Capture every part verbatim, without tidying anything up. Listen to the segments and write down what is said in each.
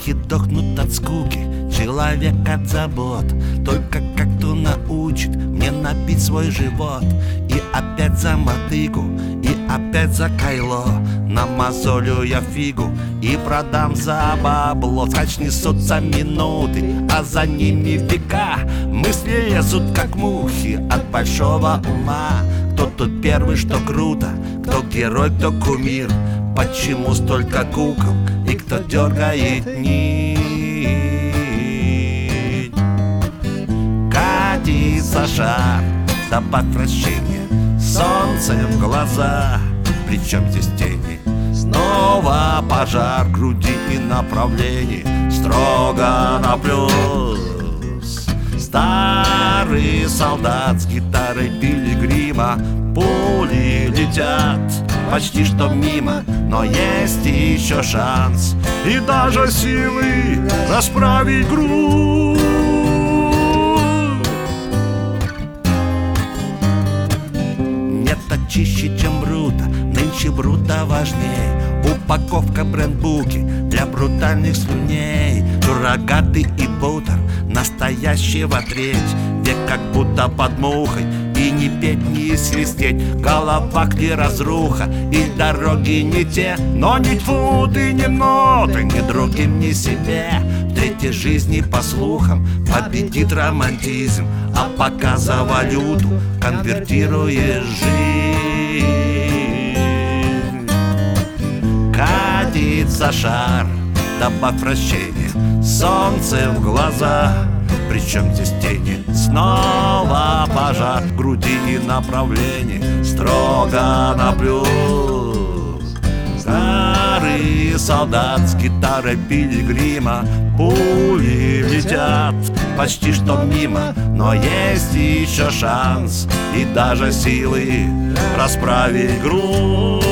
Птахи дохнут от скуки, человек от забот. Только как-то научит мне набить свой живот. И опять за мотыгу, и опять за кайло. Намазолю я фигу и продам за бабло. Скач несутся минуты, а за ними века. Мысли лезут, как мухи, от большого ума. Кто тут первый, что круто, кто герой, кто кумир. Почему столько кукол, и кто дергает нить? Катится шар, добавь вращение, солнце в глаза. Причем здесь тени? Снова пожар в груди и направлении, строго на плюс. Старый солдат с гитарой пилигрима. Пули летят почти что мимо, но есть еще шанс и даже силы расправить грудь. Нет-то чище, чем брута, нынче брута важней. Упаковка брендбуки для брутальных слюней. Суррогаты и бутер настоящего треть. Век как будто под мухой, и не петь, не свистеть. Голова ли разруха, и дороги не те. Но ни тьфу ты, ни ноты, ни другим, ни себе. В третьей жизни, по слухам, победит романтизм. А пока за валюту конвертируешь жизнь. Катится шар, добавь вращение, солнце в глаза. Причем здесь тени? Снова пожар в груди и направлении, строго на плюс. Старый солдат с гитарой пилигрима. Пули летят почти что мимо, но есть еще шанс и даже силы расправить грудь.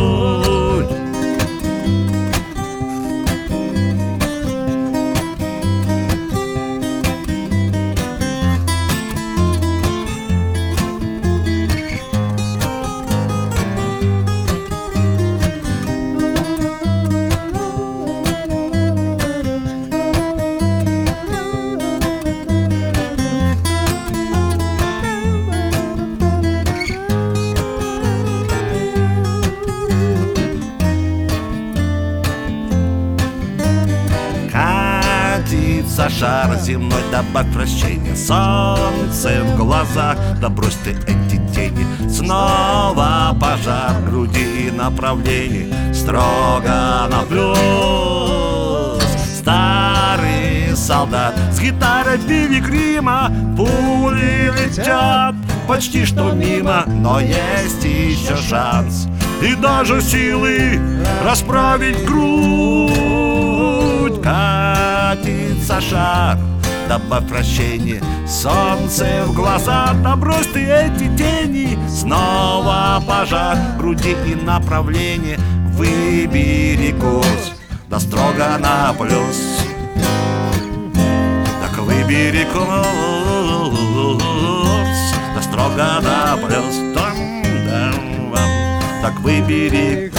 Катится шар земной, добавь вращение, солнце в глазах. Да брось ты эти тени. Снова пожар в груди и направлении, строго на плюс. Старый солдат с гитарой пилигрима. Пули летят почти что мимо, но есть еще шанс и даже силы расправить грудь. Катится шар, добавь вращение, солнце в глаза. Да брось ты эти тени. Снова пожар в груди и направление. Выбери курс, да строго на плюс. Так выбери курс, да строго на плюс. Так выбери